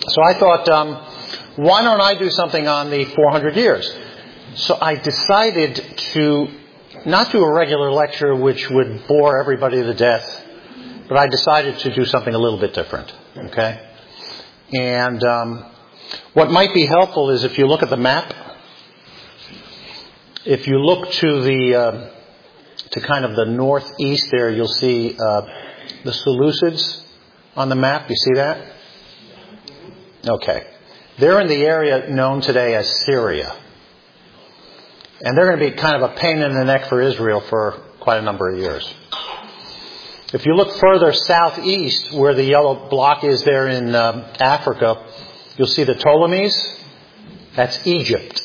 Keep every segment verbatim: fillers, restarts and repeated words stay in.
So I thought, um, why don't I do something on the four hundred years? So I decided to not do a regular lecture which would bore everybody to death, but I decided to do something a little bit different, okay? And um, what might be helpful is if you look at the map, if you look to the uh, to kind of the northeast there, you'll see uh, the Seleucids on the map. You see that? Okay. They're in the area known today as Syria. And they're going to be kind of a pain in the neck for Israel for quite a number of years. If you look further southeast, where the yellow block is there in um, Africa, you'll see the Ptolemies. That's Egypt.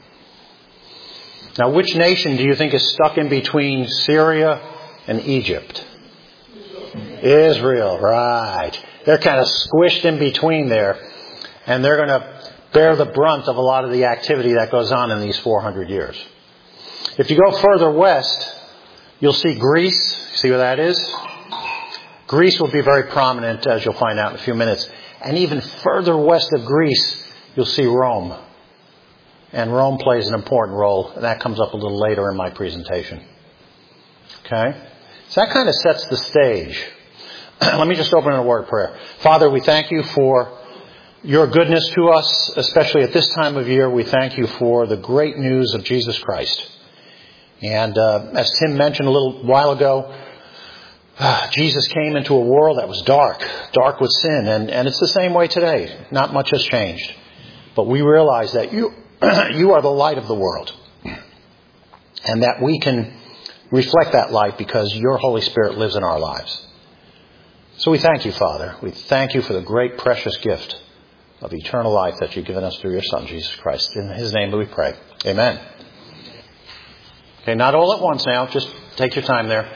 Now, which nation do you think is stuck in between Syria and Egypt? Israel, right. They're kind of squished in between there. And they're going to bear the brunt of a lot of the activity that goes on in these four hundred years. If you go further west, you'll see Greece. See where that is? Greece will be very prominent, as you'll find out in a few minutes. And even further west of Greece, you'll see Rome. And Rome plays an important role. And that comes up a little later in my presentation. Okay? So that kind of sets the stage. Let me just open in a word of prayer. Father, we thank you for your goodness to us, especially at this time of year. We thank you for the great news of Jesus Christ. And uh, as Tim mentioned a little while ago, uh, Jesus came into a world that was dark, dark with sin. And, and it's the same way today. Not much has changed. But we realize that you, you are the light of the world. And that we can reflect that light because your Holy Spirit lives in our lives. So we thank you, Father. We thank you for the great, precious gift of eternal life that you've given us through your Son, Jesus Christ. In his name we pray. Amen. Okay, not all at once now. Just take your time there.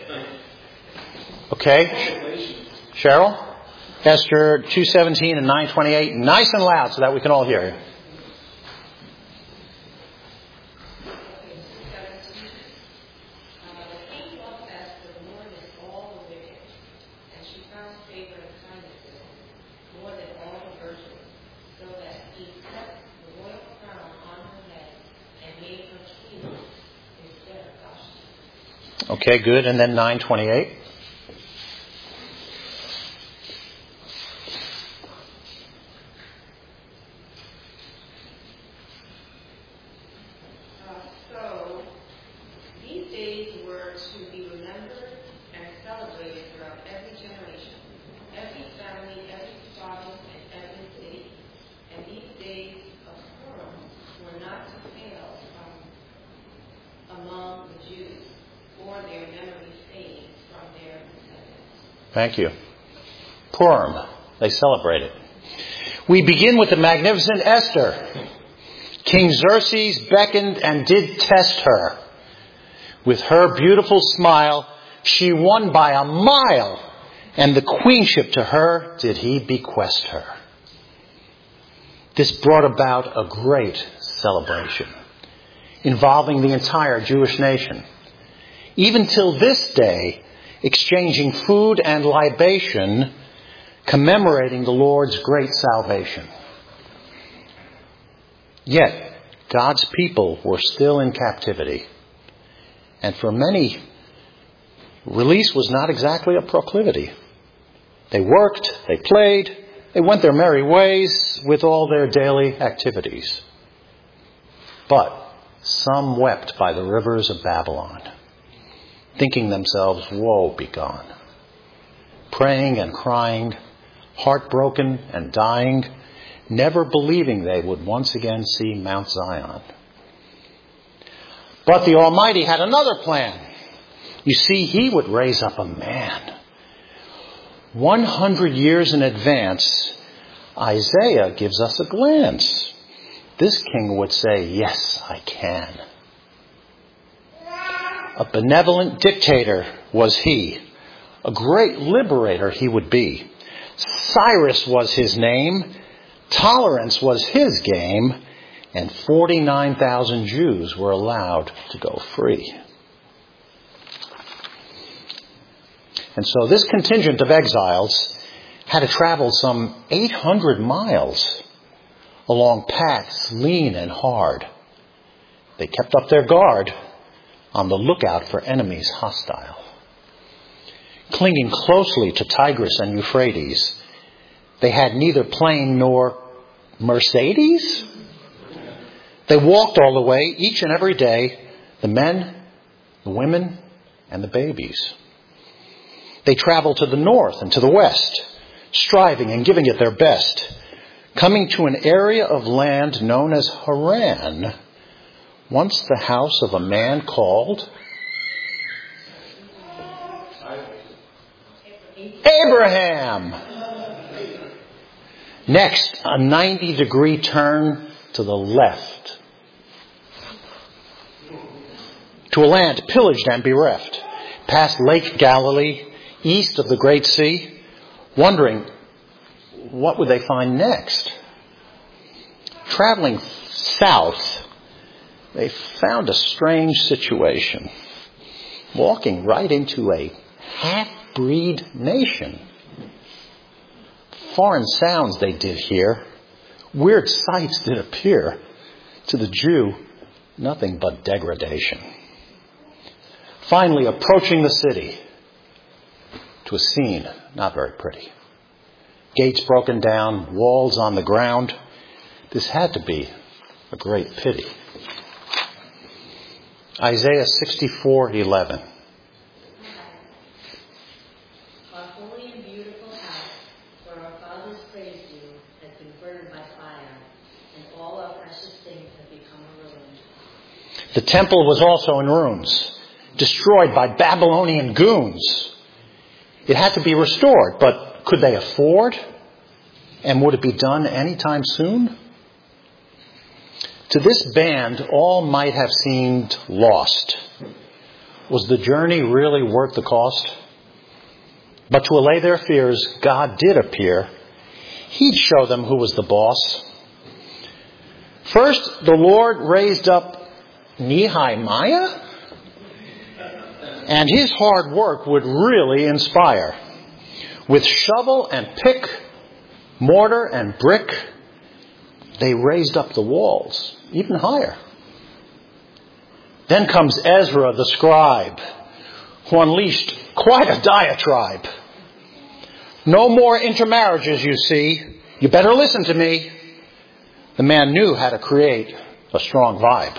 Okay. Cheryl? Esther two seventeen and nine twenty-eight. Nice and loud so that we can all hear you. Okay, good. And then nine twenty-eight. Uh, so, these days were to be remembered and celebrated throughout every generation, every family, every province, and every city. And these days of Purim were not to fail from among the Jews, or their memory fades from their descendants. Thank you. Purim. They celebrate it. We begin with the magnificent Esther. King Xerxes beckoned and did test her. With her beautiful smile, she won by a mile, and the queenship to her did he bequest her. This brought about a great celebration involving the entire Jewish nation. Even till this day, exchanging food and libation, commemorating the Lord's great salvation. Yet, God's people were still in captivity. And for many, release was not exactly a proclivity. They worked, they played, they went their merry ways with all their daily activities. But some wept by the rivers of Babylon, thinking themselves, woe begone, praying and crying, heartbroken and dying, never believing they would once again see Mount Zion. But the Almighty had another plan. You see, he would raise up a man. One hundred years in advance, Isaiah gives us a glance. This king would say, yes, I can. A benevolent dictator was he. A great liberator he would be. Cyrus was his name. Tolerance was his game. And forty-nine thousand Jews were allowed to go free. And so this contingent of exiles had to travel some eight hundred miles along paths lean and hard. They kept up their guard on the lookout for enemies hostile. Clinging closely to Tigris and Euphrates, they had neither plane nor Mercedes. They walked all the way, each and every day, the men, the women, and the babies. They traveled to the north and to the west, striving and giving it their best, coming to an area of land known as Haran, once the house of a man called Abraham. Next, a ninety degree turn to the left, to a land pillaged and bereft, past Lake Galilee, east of the Great Sea, wondering what would they find next. Traveling south, they found a strange situation, walking right into a half-breed nation. Foreign sounds they did hear, weird sights did appear. To the Jew, nothing but degradation. Finally, approaching the city, to a scene not very pretty. Gates broken down, walls on the ground. This had to be a great pity. Isaiah sixty-four eleven. Our holy and beautiful house, where our fathers praised you, has been burned by fire, and all our precious things have become a ruin. The temple was also in ruins, destroyed by Babylonian goons. It had to be restored, but could they afford? And would it be done anytime soon? To this band, all might have seemed lost. Was the journey really worth the cost? But to allay their fears, God did appear. He'd show them who was the boss. First, the Lord raised up Nehemiah, and his hard work would really inspire. With shovel and pick, mortar and brick, they raised up the walls even higher. Then comes Ezra the scribe, who unleashed quite a diatribe. No more intermarriages, you see. You better listen to me. The man knew how to create a strong vibe.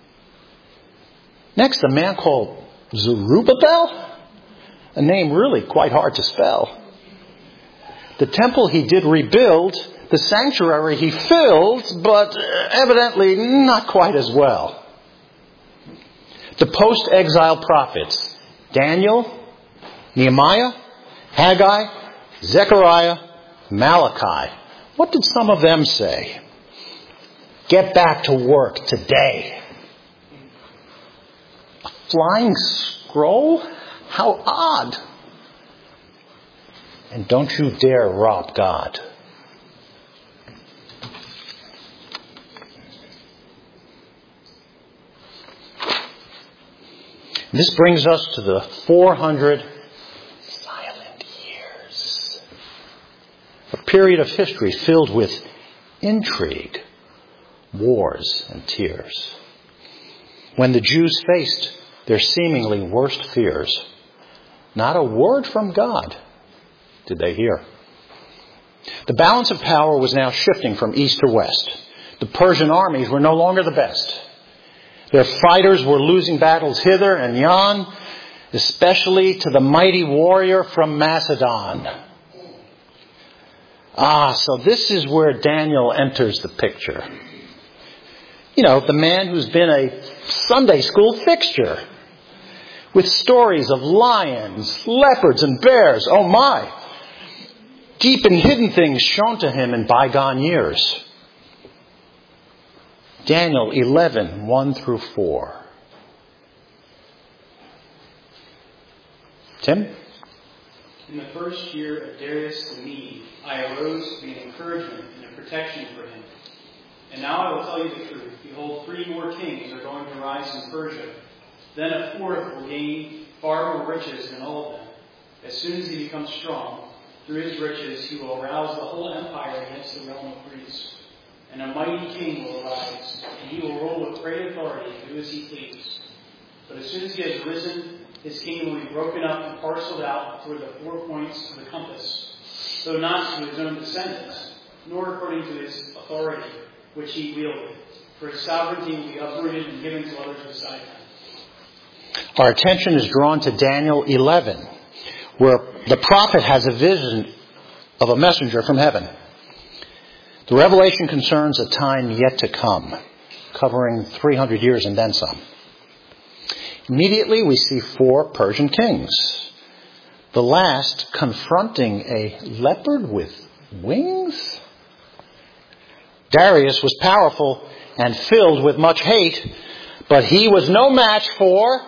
Next, a man called Zerubbabel, a name really quite hard to spell. The temple he did rebuild, the sanctuary he filled, but evidently not quite as well. The post-exile prophets, Daniel, Nehemiah, Haggai, Zechariah, Malachi. What did some of them say? Get back to work today. A flying scroll? How odd. And don't you dare rob God. This brings us to the four hundred silent years. A period of history filled with intrigue, wars, and tears. When the Jews faced their seemingly worst fears, not a word from God did they hear. The balance of power was now shifting from east to west. The Persian armies were no longer the best. Their fighters were losing battles hither and yon, especially to the mighty warrior from Macedon. Ah, so this is where Daniel enters the picture. You know, the man who's been a Sunday school fixture, with stories of lions, leopards, and bears. Oh my! Deep and hidden things shown to him in bygone years. Daniel eleven, one through four. Tim? In the first year of Darius the Mede, I arose to be an encouragement and a protection for him. And now I will tell you the truth. Behold, three more kings are going to rise in Persia. Then a fourth will gain far more riches than all of them. As soon as he becomes strong, through his riches, he will arouse the whole empire against the realm of Greece. And a mighty king will arise, and he will rule with great authority and do as he pleases. But as soon as he has risen, his kingdom will be broken up and parceled out toward the four points of the compass, though not to his own descendants, nor according to his authority, which he wielded. For his sovereignty will be uprooted and given to others beside him. Our attention is drawn to Daniel eleven, where the prophet has a vision of a messenger from heaven. The revelation concerns a time yet to come, covering three hundred years and then some. Immediately we see four Persian kings, the last confronting a leopard with wings. Darius was powerful and filled with much hate, but he was no match for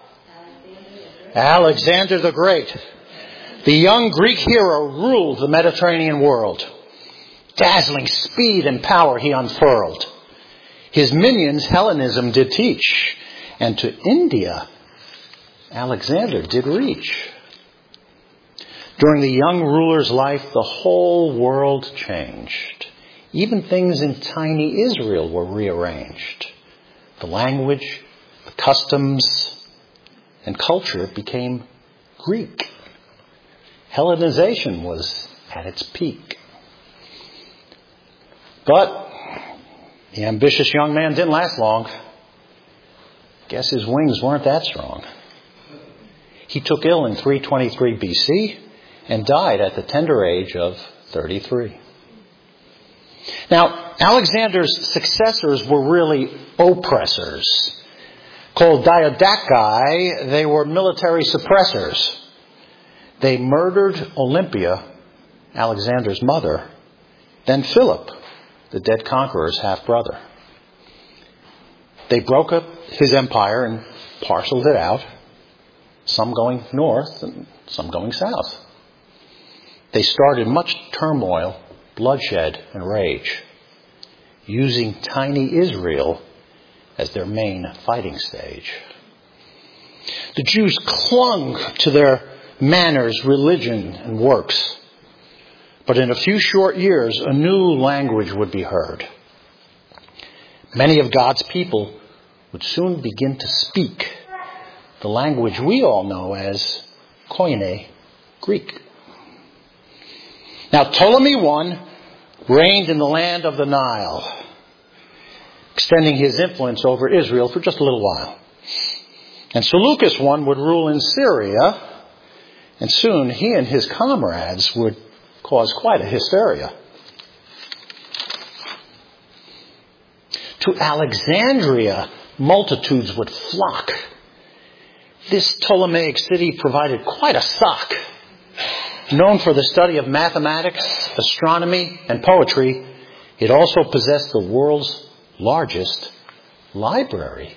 Alexander the Great. The young Greek hero ruled the Mediterranean world. Dazzling speed and power he unfurled. His minions Hellenism did teach, and to India Alexander did reach. During the young ruler's life, the whole world changed. Even things in tiny Israel were rearranged. The language, the customs, and culture became Greek. Hellenization was at its peak. But the ambitious young man didn't last long. Guess his wings weren't that strong. He took ill in three twenty-three B C and died at the tender age of thirty-three. Now, Alexander's successors were really oppressors. Called Diadochi, they were military suppressors. They murdered Olympia, Alexander's mother, then Philip, the dead conqueror's half-brother. They broke up his empire and parceled it out, some going north and some going south. They started much turmoil, bloodshed, and rage, using tiny Israel as their main fighting stage. The Jews clung to their manners, religion, and works. But in a few short years, a new language would be heard. Many of God's people would soon begin to speak the language we all know as Koine Greek. Now, Ptolemy the First reigned in the land of the Nile, extending his influence over Israel for just a little while. And Seleucus the First would rule in Syria, and soon he and his comrades would cause quite a hysteria. To Alexandria, multitudes would flock. This Ptolemaic city provided quite a sock. Known for the study of mathematics, astronomy, and poetry, it also possessed the world's largest library.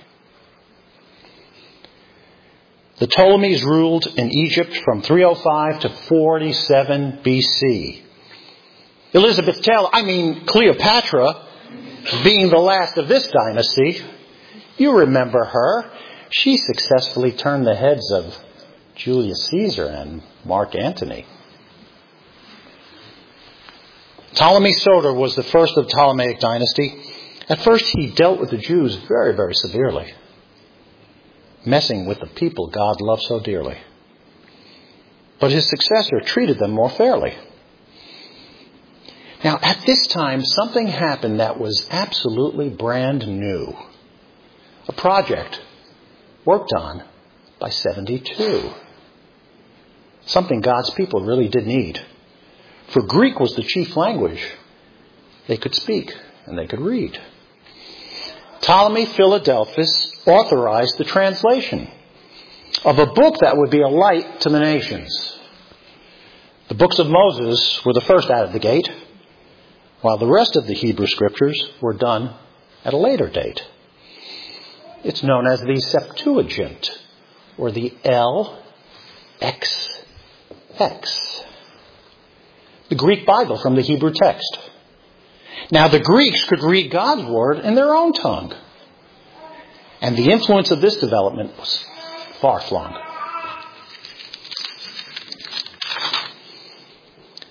The Ptolemies ruled in Egypt from three oh five to forty-seven B C. Elizabeth Taylor, I mean Cleopatra, being the last of this dynasty, you remember her. She successfully turned the heads of Julius Caesar and Mark Antony. Ptolemy Soter was the first of the Ptolemaic dynasty. At first he dealt with the Jews very, very severely, messing with the people God loved so dearly. But his successor treated them more fairly. Now, at this time, something happened that was absolutely brand new. A project worked on by seventy-two. Something God's people really did need. For Greek was the chief language. They could speak and they could read. Ptolemy Philadelphus authorized the translation of a book that would be a light to the nations. The books of Moses were the first out of the gate, while the rest of the Hebrew scriptures were done at a later date. It's known as the Septuagint, or the L X X, the Greek Bible from the Hebrew text. Now, the Greeks could read God's word in their own tongue, and the influence of this development was far-flung.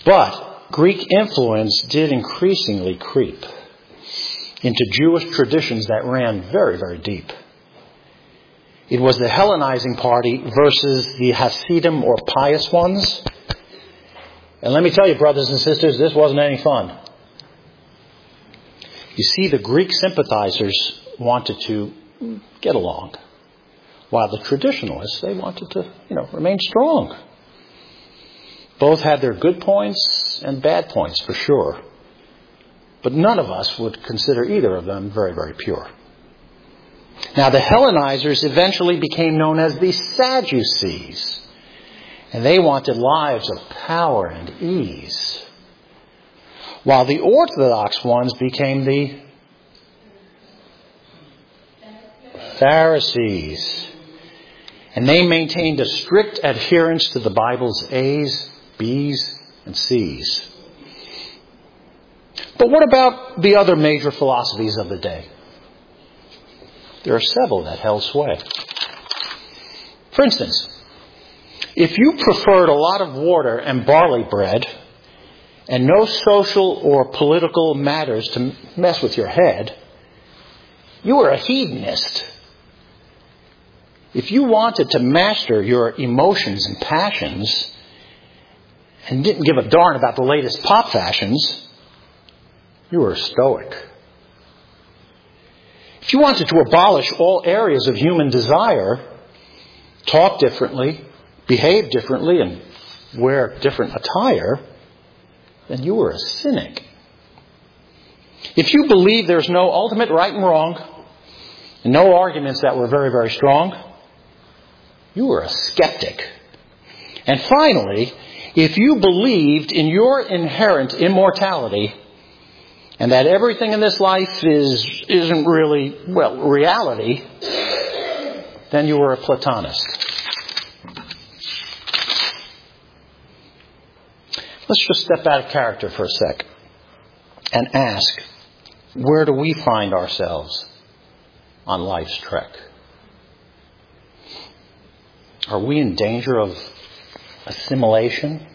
But Greek influence did increasingly creep into Jewish traditions that ran very, very deep. It was the Hellenizing party versus the Hasidim or pious ones. And let me tell you, brothers and sisters, this wasn't any fun. You see, the Greek sympathizers wanted to get along, while the traditionalists, they wanted to, you know, remain strong. Both had their good points and bad points, for sure. But none of us would consider either of them very, very pure. Now, the Hellenizers eventually became known as the Sadducees. And they wanted lives of power and ease. While the Orthodox ones became the Pharisees. And they maintained a strict adherence to the Bible's A's, B's, and C's. But what about the other major philosophies of the day? There are several that held sway. For instance, if you preferred a lot of water and barley bread and no social or political matters to mess with your head, you were a hedonist. If you wanted to master your emotions and passions and didn't give a darn about the latest pop fashions, you were a stoic. If you wanted to abolish all areas of human desire, talk differently, behave differently, and wear different attire, then you were a cynic. If you believe there's no ultimate right and wrong, and no arguments that were very, very strong, you were a skeptic. And finally, if you believed in your inherent immortality, and that everything in this life is, isn't really, well, reality, then you were a Platonist. Let's just step out of character for a sec and ask, where do we find ourselves on life's trek? Are we in danger of assimilation?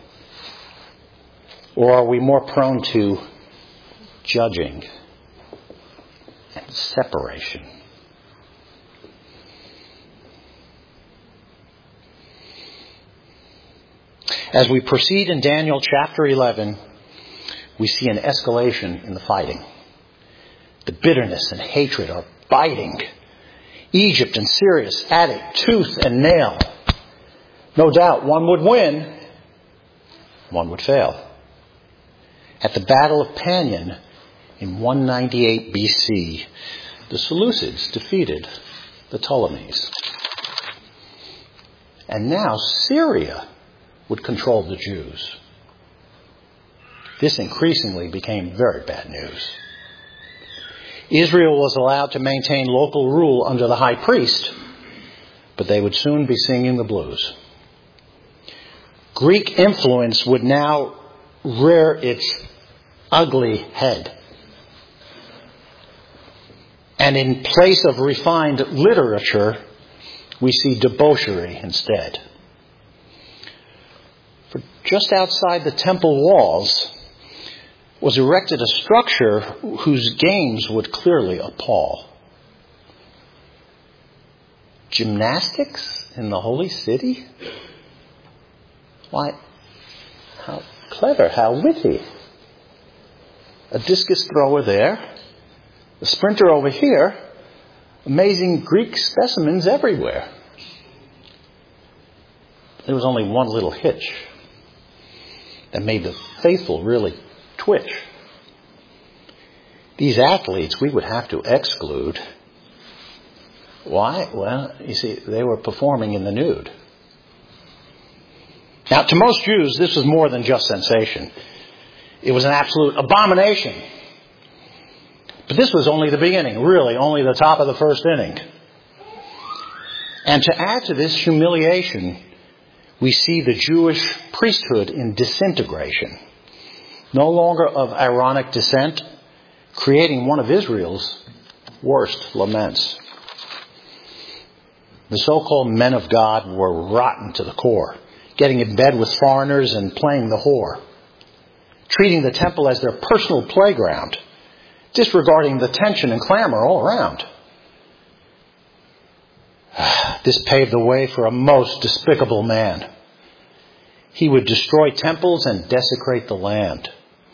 Or are we more prone to judging and separation? As we proceed in Daniel chapter eleven, we see an escalation in the fighting. The bitterness and hatred are biting. Egypt and Syria at it, tooth and nail. No doubt one would win, one would fail. At the Battle of Panion in one ninety-eight B C, the Seleucids defeated the Ptolemies. And now Syria would control the Jews. This increasingly became very bad news. Israel was allowed to maintain local rule under the high priest, but they would soon be singing the blues. Greek influence would now rear its ugly head. And in place of refined literature, we see debauchery instead. For just outside the temple walls was erected a structure whose games would clearly appall. Gymnastics in the holy city? Why, how clever, how witty. A discus thrower there, a sprinter over here, amazing Greek specimens everywhere. There was only one little hitch that made the faithful really twitch. These athletes we would have to exclude. Why? Well, you see, they were performing in the nude. Now, to most Jews, this was more than just sensation. It was an absolute abomination. But this was only the beginning, really, only the top of the first inning. And to add to this humiliation, we see the Jewish priesthood in disintegration. No longer of Aaronic descent, creating one of Israel's worst laments. The so-called men of God were rotten to the core, getting in bed with foreigners and playing the whore. treating the temple as their personal playground, disregarding the tension and clamor all around. This paved the way for a most despicable man. He would destroy temples and desecrate the land.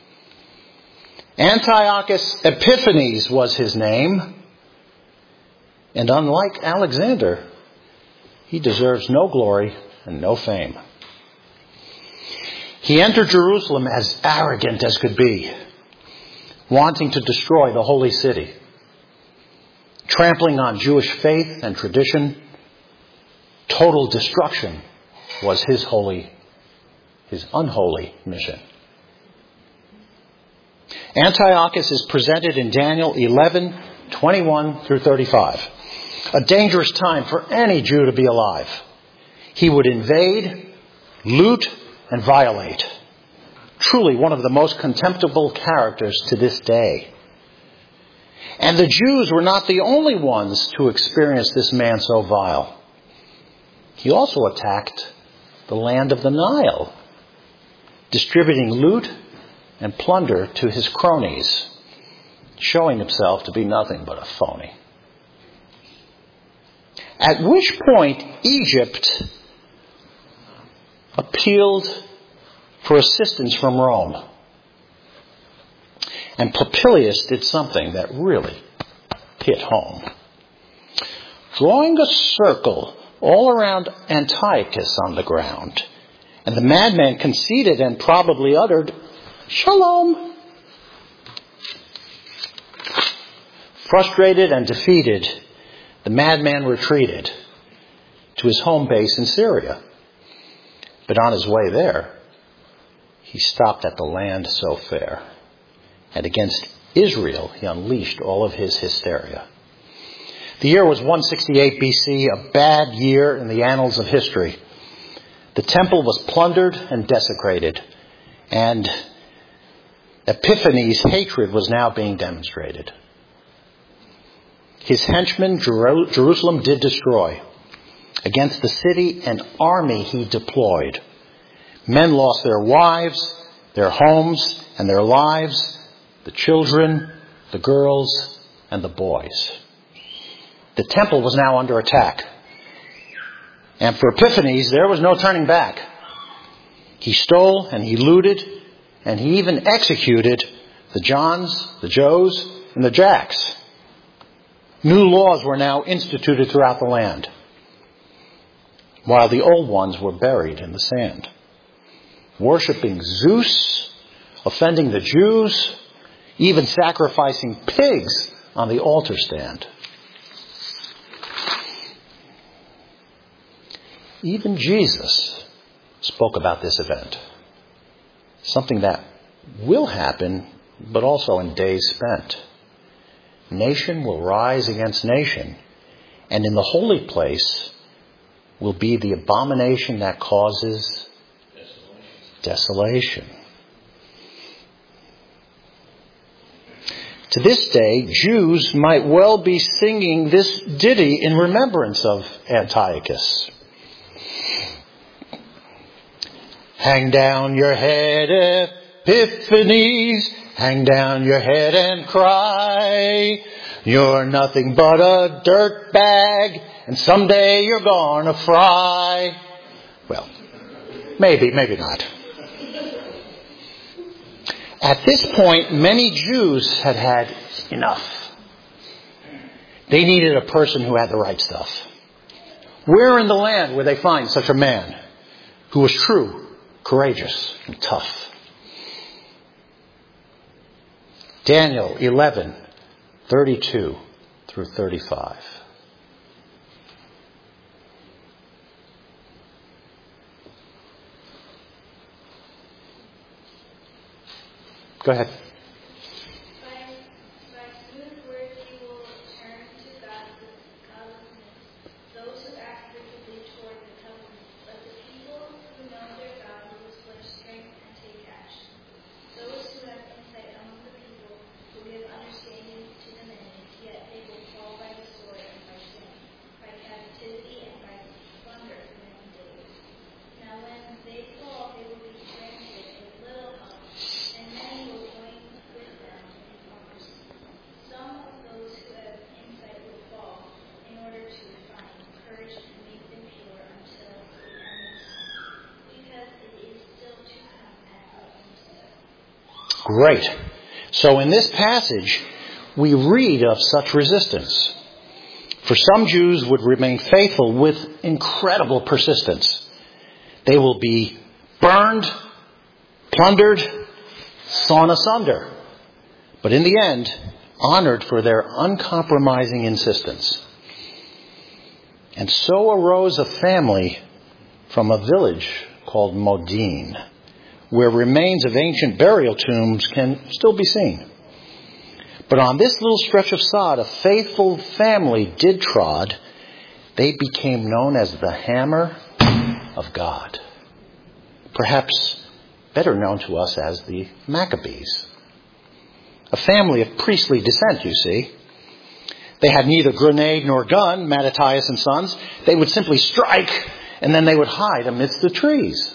Antiochus Epiphanes was his name. And unlike Alexander, he deserves no glory and no fame. He entered Jerusalem as arrogant as could be, wanting to destroy the holy city, trampling on Jewish faith and tradition. Total destruction was his holy, his unholy mission. Antiochus is presented in Daniel eleven, twenty-one through thirty-five. A dangerous time for any Jew to be alive. He would invade, loot, and violate. Truly one of the most contemptible characters to this day. And the Jews were not the only ones to experience this man so vile. He also attacked the land of the Nile, distributing loot and plunder to his cronies, showing himself to be nothing but a phony. At which point Egypt appealed for assistance from Rome. And Popilius did something that really hit home. Drawing a circle all around Antiochus on the ground, and the madman conceded and probably uttered, "Shalom." Frustrated and defeated, the madman retreated to his home base in Syria. But on his way there, he stopped at the land so fair. And against Israel, he unleashed all of his hysteria. The year was one sixty-eight B C, a bad year in the annals of history. The temple was plundered and desecrated, and Epiphanes' hatred was now being demonstrated. His henchmen, Jer- Jerusalem did destroy. Against the city, an army he deployed. Men lost their wives, their homes, and their lives, the children, the girls, and the boys. The temple was now under attack. And for Epiphanes, there was no turning back. He stole and he looted, and he even executed the Johns, the Joes, and the Jacks. New laws were now instituted throughout the land, while the old ones were buried in the sand. Worshipping Zeus, offending the Jews, even sacrificing pigs on the altar stand. Even Jesus spoke about this event. Something that will happen, but also in days spent. Nation will rise against nation, and in the holy place will be the abomination that causes desolation. To this day, Jews might well be singing this ditty in remembrance of Antiochus. Hang down your head, Epiphanes, hang down your head and cry. You're nothing but a dirt bag, and someday you're gonna fry. Well, maybe, maybe not. At this point, many Jews had had enough. They needed a person who had the right stuff. Where in the land would they find such a man who was true, courageous, and tough? Daniel eleven, thirty-two through thirty-five. Go ahead. Great. So in this passage, we read of such resistance. For some Jews would remain faithful with incredible persistence. They will be burned, plundered, sawn asunder, but in the end, honored for their uncompromising insistence. And so arose a family from a village called Modin, where remains of ancient burial tombs can still be seen. But on this little stretch of sod, a faithful family did trod. They became known as the Hammer of God. Perhaps better known to us as the Maccabees. A family of priestly descent, you see. They had neither grenade nor gun, Mattathias and sons. They would simply strike, and then they would hide amidst the trees.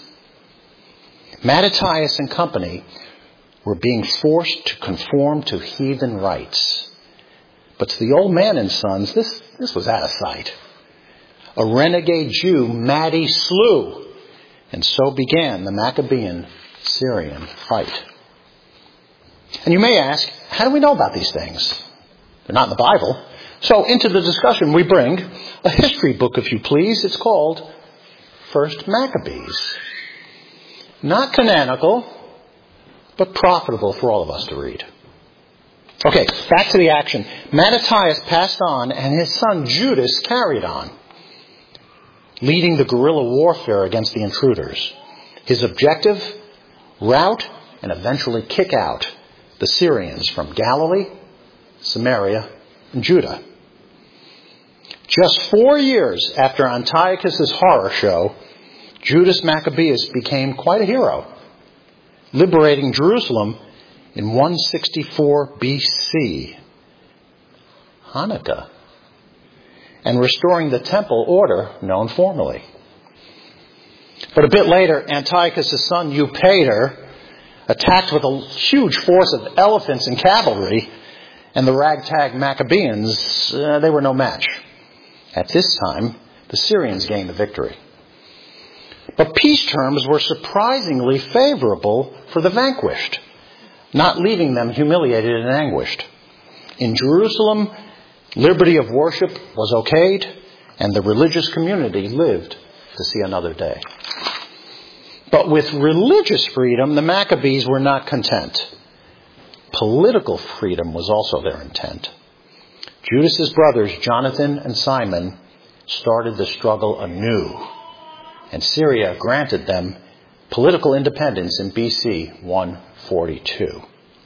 Mattathias and company were being forced to conform to heathen rites. But to the old man and sons, this, this was out of sight. A renegade Jew Matty slew, and so began the Maccabean-Syrian fight. And you may ask, how do we know about these things? They're not in the Bible. So into the discussion we bring a history book, if you please. It's called First Maccabees. Not canonical, but profitable for all of us to read. Okay, back to the action. Mattathias passed on, and his son Judas carried on, leading the guerrilla warfare against the intruders. His objective, rout and eventually kick out the Syrians from Galilee, Samaria, and Judah. Just four years after Antiochus' horror show, Judas Maccabeus became quite a hero, liberating Jerusalem in one sixty-four B C, Hanukkah, and restoring the temple order known formerly. But a bit later, Antiochus' son Eupator attacked with a huge force of elephants and cavalry, and the ragtag Maccabeans, uh, they were no match. At this time, the Syrians gained the victory. But peace terms were surprisingly favorable for the vanquished, not leaving them humiliated and anguished. In Jerusalem, liberty of worship was okayed, and the religious community lived to see another day. But with religious freedom, the Maccabees were not content. Political freedom was also their intent. Judas's brothers, Jonathan and Simon, started the struggle anew, and Syria granted them political independence in B C one forty-two.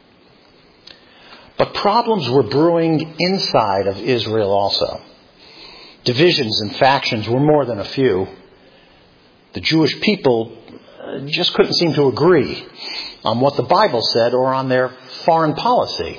But problems were brewing inside of Israel also. Divisions and factions were more than a few. The Jewish people just couldn't seem to agree on what the Bible said or on their foreign policy.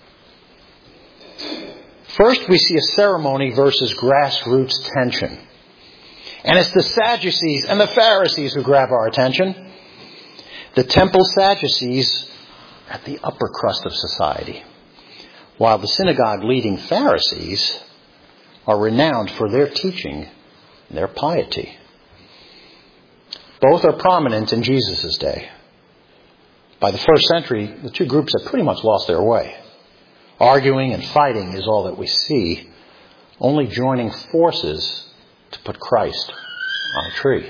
First, we see a ceremony versus grassroots tension. And it's the Sadducees and the Pharisees who grab our attention. The temple Sadducees are at the upper crust of society, while the synagogue-leading Pharisees are renowned for their teaching and their piety. Both are prominent in Jesus' day. By the first century, the two groups had pretty much lost their way. Arguing and fighting is all that we see, only joining forces to put Christ on a tree.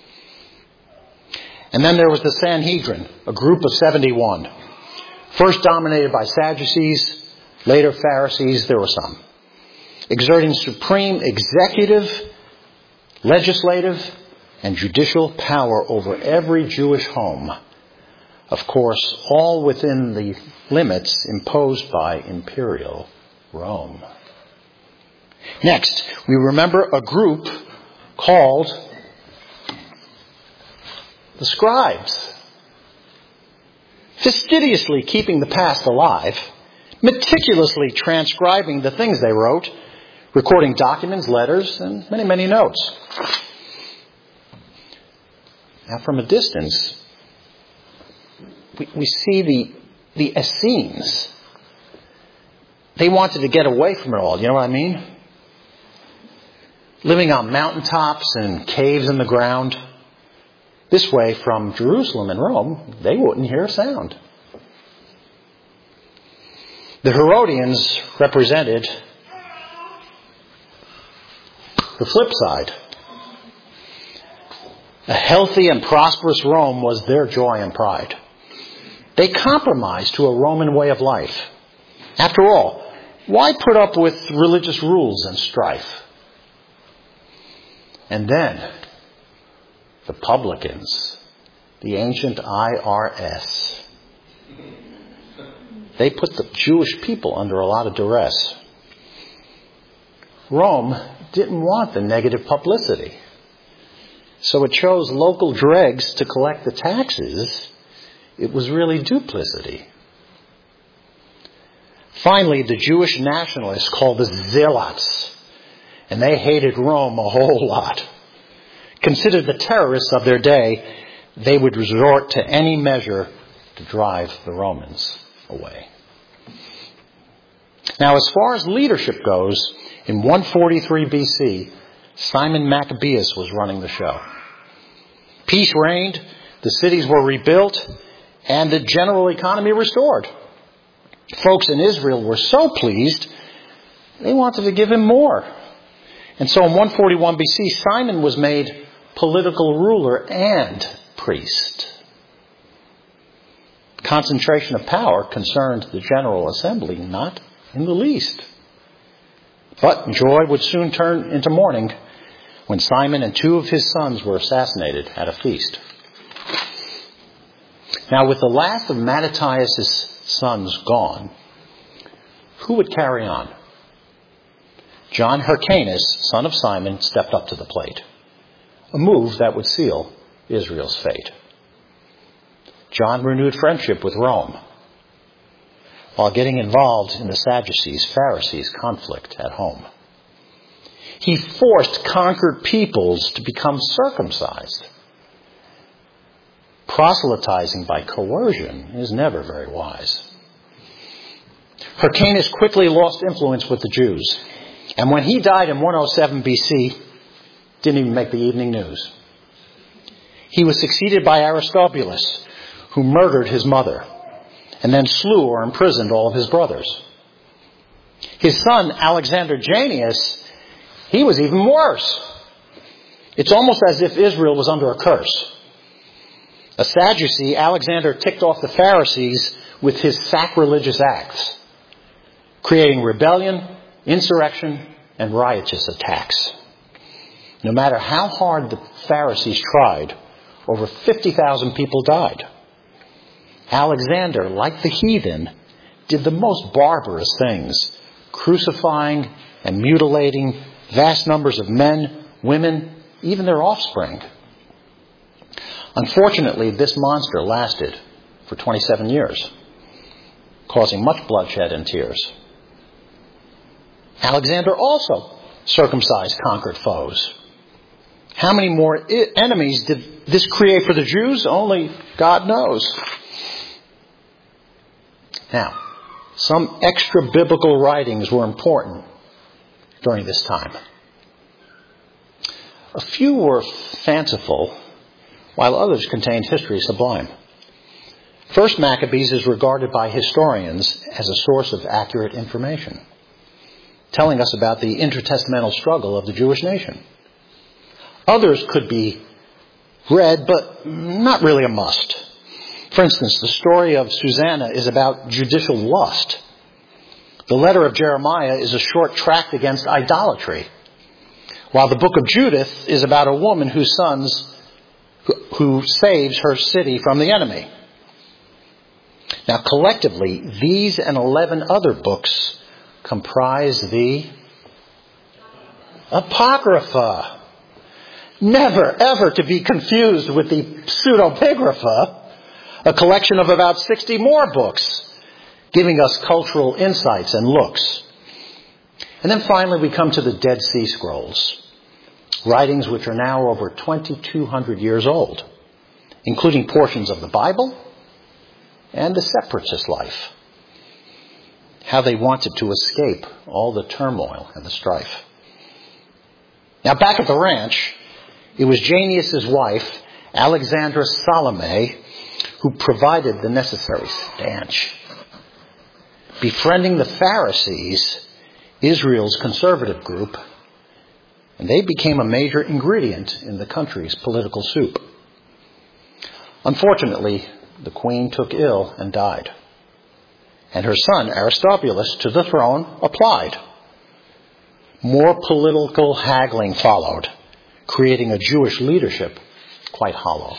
And then there was the Sanhedrin, a group of seventy-one. First dominated by Sadducees, later Pharisees, there were some. Exerting supreme executive, legislative, and judicial power over every Jewish home. Of course, all within the limits imposed by imperial Rome. Next, we remember a group called the scribes, fastidiously keeping the past alive, meticulously transcribing the things they wrote, recording documents, letters, and many, many notes. Now, from a distance, we, we see the, the Essenes. They wanted to get away from it all. You know what I mean? Living on mountaintops and caves in the ground. This way, from Jerusalem and Rome, they wouldn't hear a sound. The Herodians represented the flip side. A healthy and prosperous Rome was their joy and pride. They compromised to a Roman way of life. After all, why put up with religious rules and strife? And then, the publicans, the ancient I R S, they put the Jewish people under a lot of duress. Rome didn't want the negative publicity, so it chose local dregs to collect the taxes. It was really duplicity. Finally, the Jewish nationalists called the Zealots, and they hated Rome a whole lot. Considered the terrorists of their day, they would resort to any measure to drive the Romans away. Now, as far as leadership goes, in one forty-three B C, Simon Maccabeus was running the show. Peace reigned, the cities were rebuilt, and the general economy restored. Folks in Israel were so pleased, they wanted to give him more. And so in one forty-one B C, Simon was made political ruler and priest. Concentration of power concerned the General Assembly, not in the least. But joy would soon turn into mourning when Simon and two of his sons were assassinated at a feast. Now, with the last of Mattathias' sons gone, who would carry on? John Hyrcanus, son of Simon, stepped up to the plate, a move that would seal Israel's fate. John renewed friendship with Rome while getting involved in the Sadducees-Pharisees conflict at home. He forced conquered peoples to become circumcised. Proselytizing by coercion is never very wise. Hyrcanus quickly lost influence with the Jews, and when he died in one oh seven B C, didn't even make the evening news. He was succeeded by Aristobulus, who murdered his mother, and then slew or imprisoned all of his brothers. His son, Alexander Jannaeus, he was even worse. It's almost as if Israel was under a curse. A Sadducee, Alexander ticked off the Pharisees with his sacrilegious acts, creating rebellion, insurrection, and riotous attacks. No matter how hard the Pharisees tried, over fifty thousand people died. Alexander, like the heathen, did the most barbarous things, crucifying and mutilating vast numbers of men, women, even their offspring. Unfortunately, this monster lasted for twenty-seven years, causing much bloodshed and tears. Alexander also circumcised conquered foes. How many more enemies did this create for the Jews? Only God knows. Now, some extra biblical writings were important during this time. A few were fanciful, while others contained history sublime. First Maccabees is regarded by historians as a source of accurate information, telling us about the intertestamental struggle of the Jewish nation. Others could be read, but not really a must. For instance, the story of Susanna is about judicial lust. The letter of Jeremiah is a short tract against idolatry, while the book of Judith is about a woman whose sons who saves her city from the enemy. Now, collectively, these and eleven other books comprise the Apocrypha. Never, ever to be confused with the Pseudepigrapha, a collection of about sixty more books, giving us cultural insights and looks. And then finally we come to the Dead Sea Scrolls, writings which are now over twenty-two hundred years old, including portions of the Bible and the separatist life, how they wanted to escape all the turmoil and the strife. Now, back at the ranch, it was Jannaeus' wife, Alexandra Salome, who provided the necessary stanch. befriending the Pharisees, Israel's conservative group, and they became a major ingredient in the country's political soup. Unfortunately, the queen took ill and died, and her son Aristobulus to the throne applied. More political haggling followed, creating a Jewish leadership quite hollow.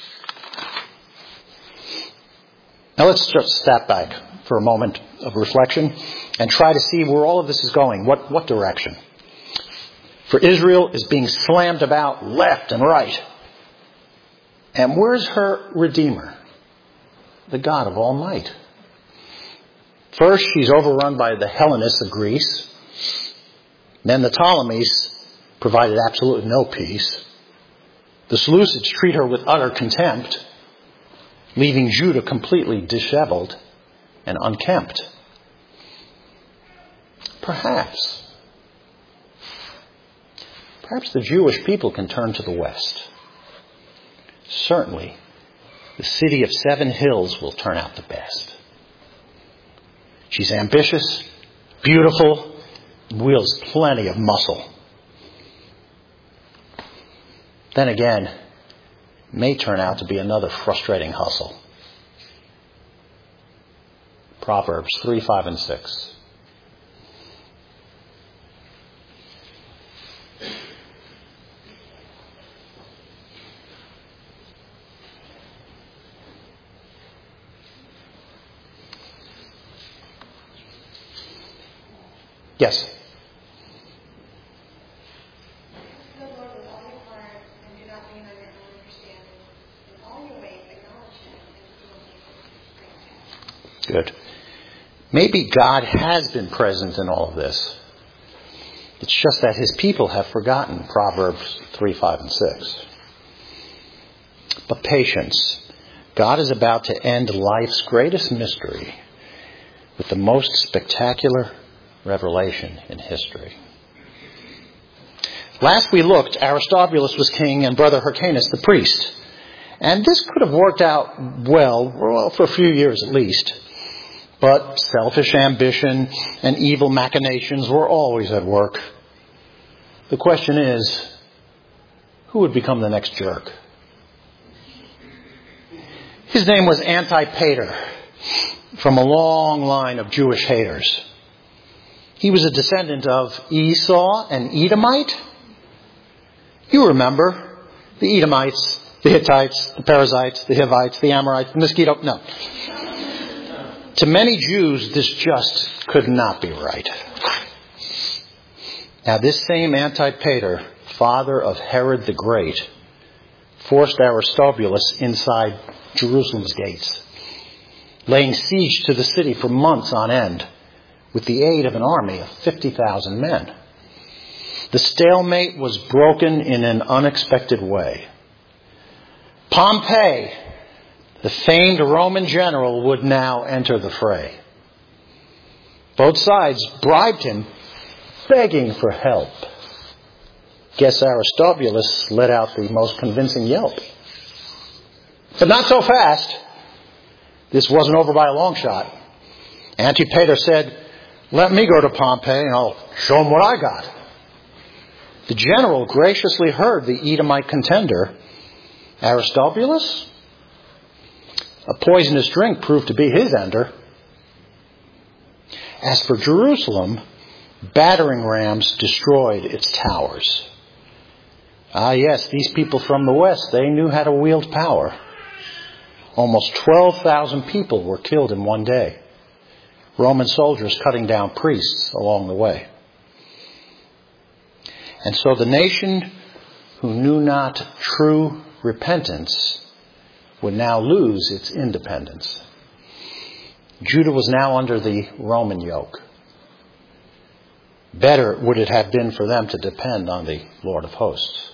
Now let's just step back for a moment of reflection and try to see where all of this is going, what, what direction. For Israel is being slammed about left and right. And where's her Redeemer, the God of all might? First, she's overrun by the Hellenists of Greece. Then the Ptolemies provided absolutely no peace. The Seleucids treat her with utter contempt, leaving Judah completely disheveled and unkempt. Perhaps, perhaps the Jewish people can turn to the west. Certainly, the city of seven hills will turn out the best. She's ambitious, beautiful, wields plenty of muscle. Then again, may turn out to be another frustrating hustle. Proverbs three, five, and six. Yes. The Lord with all your heart, and do not lean on your own understanding. In all your ways acknowledge Him, and He will make it straight. Good. Maybe God has been present in all of this. It's just that His people have forgotten Proverbs three, five, and six. But patience. God is about to end life's greatest mystery with the most spectacular revelation in history. Last we looked, Aristobulus was king and brother Hyrcanus the priest. And this could have worked out well, well, for a few years at least. But selfish ambition and evil machinations were always at work. The question is, who would become the next jerk? His name was Antipater, from a long line of Jewish haters. He was a descendant of Esau, an Edomite. You remember the Edomites, the Hittites, the Perizzites, the Hivites, the Amorites, the mosquito. No. To many Jews, this just could not be right. Now, this same Antipater, father of Herod the Great, forced Aristobulus inside Jerusalem's gates, laying siege to the city for months on end, with the aid of an army of fifty thousand men. The stalemate was broken in an unexpected way. Pompey, the famed Roman general, would now enter the fray. Both sides bribed him, begging for help. Guess Aristobulus let out the most convincing yelp. But not so fast. This wasn't over by a long shot. Antipater said, "Let me go to Pompey and I'll show him what I got." The general graciously heard the Edomite contender. Aristobulus? A poisonous drink proved to be his ender. As for Jerusalem, battering rams destroyed its towers. Ah, yes, these people from the west, they knew how to wield power. Almost twelve thousand people were killed in one day. Roman soldiers cutting down priests along the way. And so the nation who knew not true repentance would now lose its independence. Judah was now under the Roman yoke. Better would it have been for them to depend on the Lord of hosts.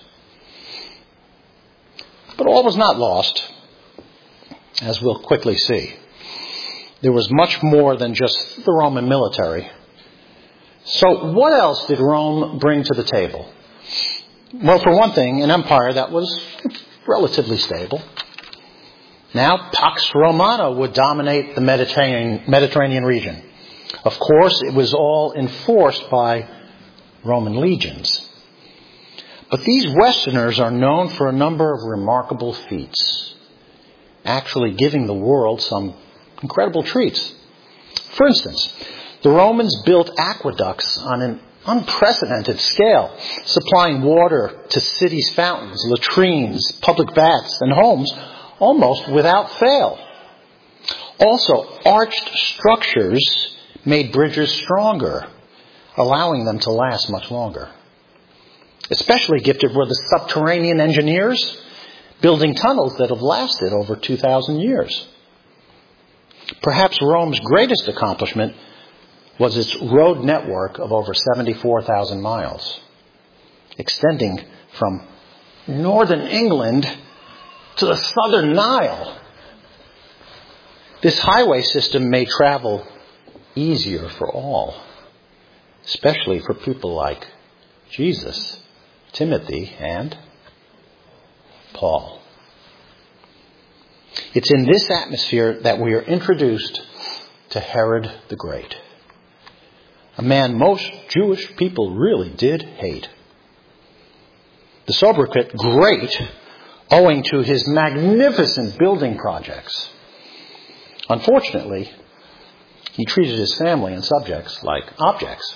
But all was not lost, as we'll quickly see. There was much more than just the Roman military. So what else did Rome bring to the table? Well, for one thing, an empire that was relatively stable. Now, Pax Romana would dominate the Mediterranean, Mediterranean region. Of course, it was all enforced by Roman legions. But these Westerners are known for a number of remarkable feats, actually giving the world some incredible treats. For instance, the Romans built aqueducts on an unprecedented scale, supplying water to cities' fountains, latrines, public baths, and homes almost without fail. Also, arched structures made bridges stronger, allowing them to last much longer. Especially gifted were the subterranean engineers, building tunnels that have lasted over two thousand years. Perhaps Rome's greatest accomplishment was its road network of over seventy-four thousand miles, extending from northern England to the southern Nile. This highway system made travel easier for all, especially for people like Jesus, Timothy, and Paul. It's in this atmosphere that we are introduced to Herod the Great, a man most Jewish people really did hate. The sobriquet Great, owing to his magnificent building projects. Unfortunately, he treated his family and subjects like objects.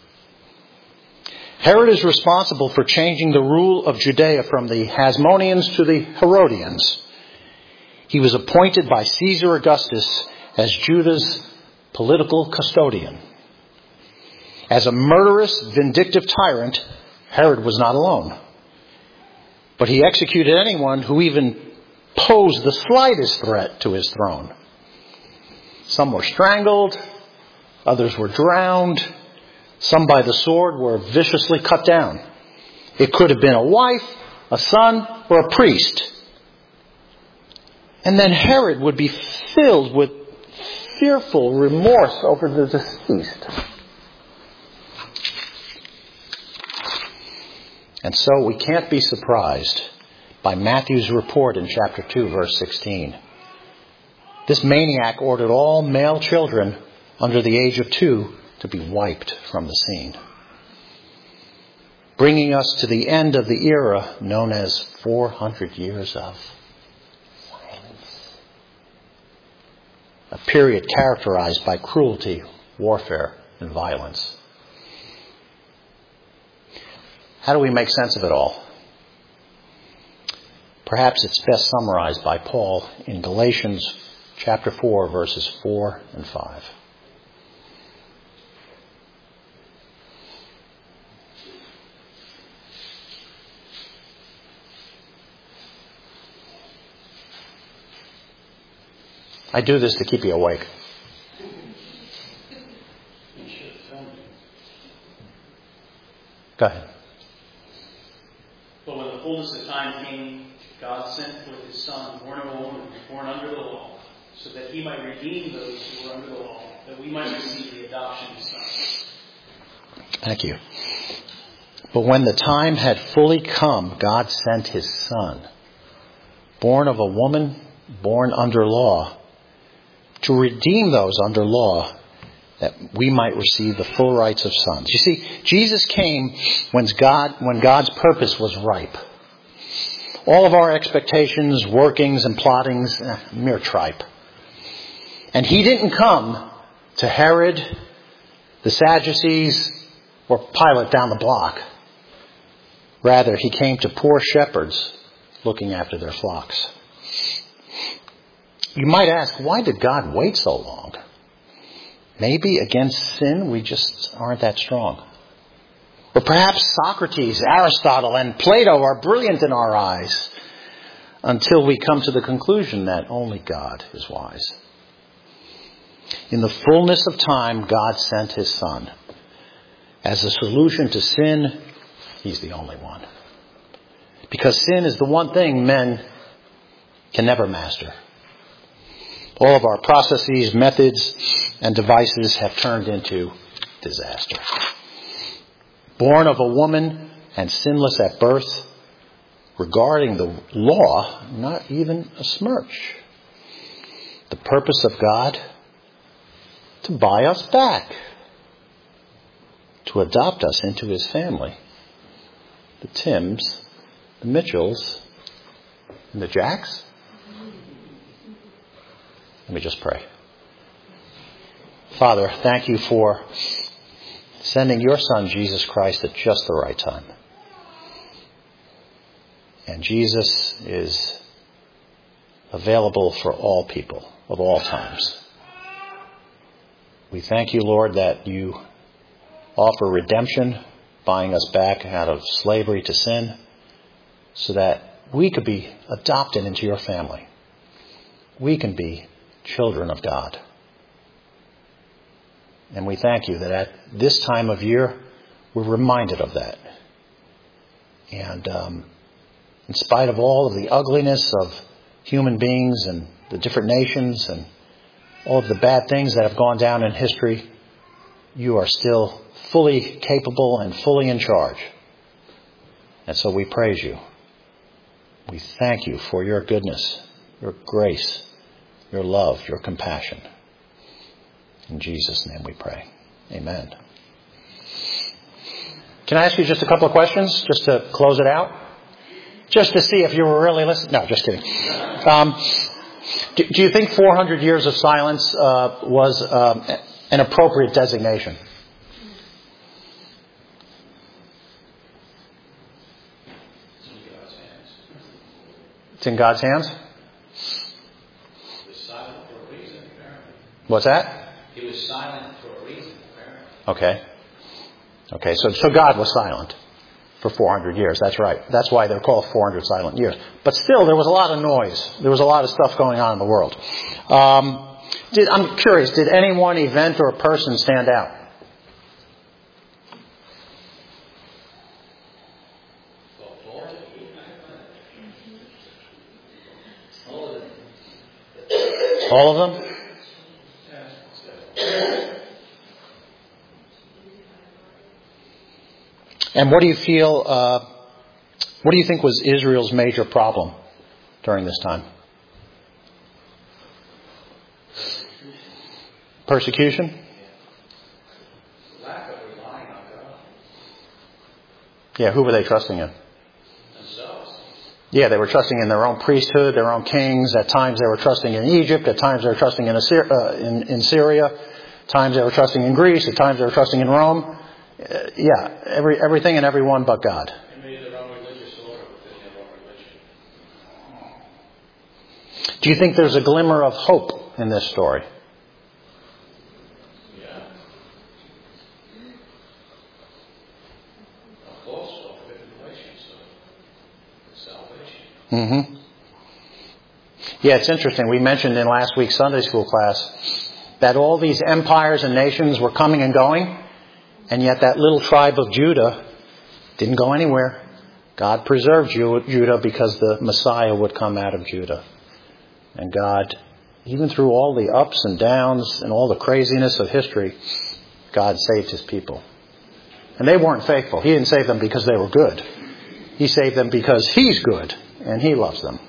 Herod is responsible for changing the rule of Judea from the Hasmoneans to the Herodians. He was appointed by Caesar Augustus as Judah's political custodian. As a murderous, vindictive tyrant, Herod was not alone. But he executed anyone who even posed the slightest threat to his throne. Some were strangled, others were drowned, some by the sword were viciously cut down. It could have been a wife, a son, or a priest. And then Herod would be filled with fearful remorse over the deceased. And so we can't be surprised by Matthew's report in chapter two, verse sixteen. This maniac ordered all male children under the age of two to be wiped from the scene, bringing us to the end of the era known as four hundred years of silence. A period characterized by cruelty, warfare, and violence. How do we make sense of it all? Perhaps it's best summarized by Paul in Galatians chapter four, verses four and five. I do this to keep you awake. Go ahead. But when the fullness of time came, God sent forth his Son, born of a woman, born under the law, so that he might redeem those who were under the law, that we might receive the adoption of sons. Thank you. But when the time had fully come, God sent his Son, born of a woman, born under law, to redeem those under law, that we might receive the full rights of sons. You see, Jesus came when God, when God's purpose was ripe. All of our expectations, workings, and plottings, eh, mere tripe. And he didn't come to Herod, the Sadducees, or Pilate down the block. Rather, he came to poor shepherds looking after their flocks. You might ask, why did God wait so long? Maybe against sin, we just aren't that strong. Or perhaps Socrates, Aristotle, and Plato are brilliant in our eyes until we come to the conclusion that only God is wise. In the fullness of time, God sent his Son. As a solution to sin, he's the only one. Because sin is the one thing men can never master. All of our processes, methods, and devices have turned into disaster. Born of a woman and sinless at birth, regarding the law, not even a smirch. The purpose of God to buy us back, to adopt us into his family. The Tims, the Mitchells, and the Jacks. Let me just pray. Father, thank you for sending your Son, Jesus Christ, at just the right time. And Jesus is available for all people of all times. We thank you, Lord, that you offer redemption, buying us back out of slavery to sin, so that we could be adopted into your family. We can be children of God. And we thank you that at this time of year, we're reminded of that. And um, in spite of all of the ugliness of human beings and the different nations and all of the bad things that have gone down in history, you are still fully capable and fully in charge. And so we praise you. We thank you for your goodness, your grace, your love, your compassion. In Jesus' name we pray. Amen. Can I ask you just a couple of questions just to close it out? Just to see if you were really listening. No, just kidding. Um, do, do you think four hundred years of silence uh, was um, an appropriate designation? It's in God's hands? He was silent for a reason, apparently. What's that? He was silent for a reason, apparently. Okay. Okay, so, so God was silent for four hundred years. That's right. That's why they're called four hundred silent years. But still, there was a lot of noise. There was a lot of stuff going on in the world. Um, did, I'm curious, did any one event or person stand out? All of them? And what do you feel, uh, what do you think was Israel's major problem during this time? Persecution? Lack of relying on God. Yeah, who were they trusting in? Themselves. Yeah, they were trusting in their own priesthood, their own kings. At times they were trusting in Egypt. At times they were trusting in, Assyria, uh, in, in Syria. At times they were trusting in Greece. At times they were trusting in Rome. Uh, yeah, every everything and everyone but God. They made their own religious order within their own religion. Do you think there's a glimmer of hope in this story? Yeah. A close hope of relations of salvation. Mm-hmm. Yeah, it's interesting. We mentioned in last week's Sunday school class that all these empires and nations were coming and going, and yet that little tribe of Judah didn't go anywhere. God preserved Judah because the Messiah would come out of Judah. And God, even through all the ups and downs and all the craziness of history, God saved his people. And they weren't faithful. He didn't save them because they were good. He saved them because he's good and he loves them.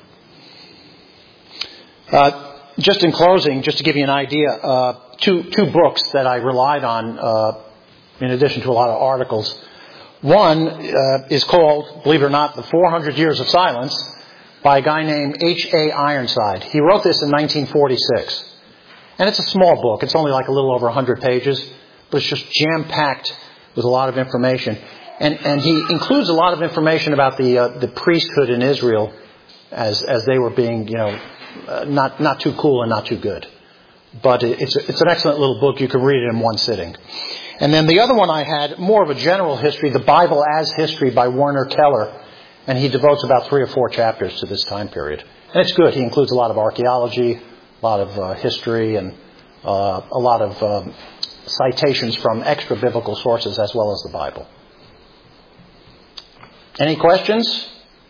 Uh, just in closing, just to give you an idea, uh, two two books that I relied on uh, in addition to a lot of articles. One uh, is called, believe it or not, The four hundred Years of Silence by a guy named H A Ironside. He wrote this in nineteen forty-six. And it's a small book. It's only like a little over one hundred pages, but it's just jam-packed with a lot of information. And and he includes a lot of information about the uh, the priesthood in Israel as as they were being, you know, uh, not not too cool and not too good. But it's it's an excellent little book. You can read it in one sitting. And then the other one I had, more of a general history, The Bible as History by Werner Keller. And he devotes about three or four chapters to this time period. And it's good. He includes a lot of archaeology, a lot of uh, history, and uh, a lot of um, citations from extra biblical sources as well as the Bible. Any questions?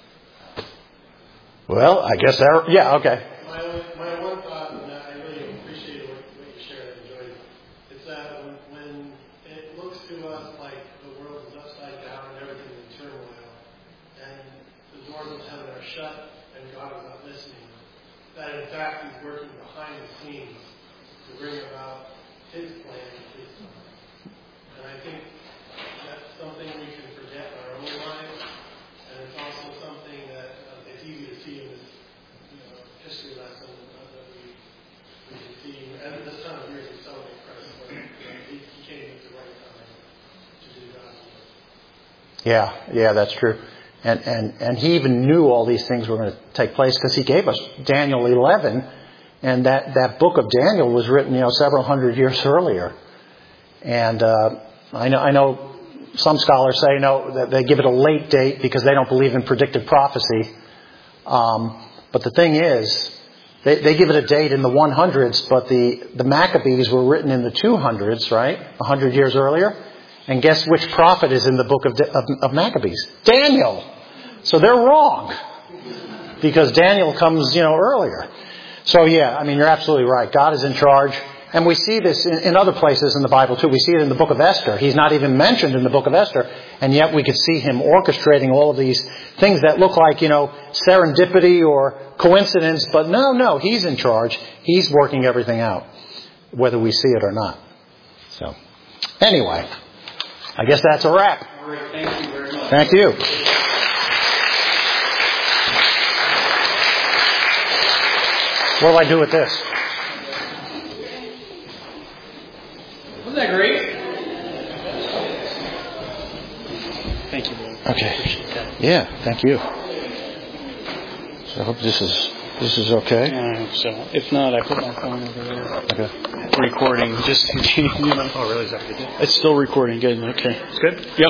Well, I guess there. Yeah, okay. My, my one thought, and I really appreciate what, what you shared and enjoyed, is that when, when it looks to us like the world is upside down and everything is in turmoil, and the doors of heaven are shut and God is not listening, that in fact He's working behind the scenes to bring about His plan, His time. And I think that's something we can forget in our own lives, and it's also something that uh, it's easy to see in this you know, history lesson uh, that we, we can see. And this time of year is so incredible. You know, he, he came at the right time to do God's work. Yeah, yeah, that's true. And, and, and he even knew all these things were going to take place because he gave us Daniel eleven. And that, that book of Daniel was written, you know, several hundred years earlier. And uh, I know I know some scholars say, no, that they give it a late date because they don't believe in predictive prophecy. Um, but the thing is, they, they give it a date in the hundreds, but the, the Maccabees were written in the two hundreds, right? A hundred years earlier. And guess which prophet is in the book of, of, of Maccabees? Daniel. So they're wrong. Because Daniel comes, you know, earlier. So yeah, I mean, you're absolutely right. God is in charge. And we see this in, in other places in the Bible too. We see it in the book of Esther. He's not even mentioned in the book of Esther. And yet we could see him orchestrating all of these things that look like, you know, serendipity or coincidence. But no, no, he's in charge. He's working everything out, whether we see it or not. So anyway, I guess that's a wrap. All right, thank you very much. Thank you. What do I do with this? Wasn't that great? Thank you, Bill. Okay. Yeah, thank you. So I hope this is this is okay. Yeah, I hope so. If not, I put my phone over there. Okay. Recording, just you know. Oh, really? Is that what you did? It's still recording. Good. Okay. It's good? Yep.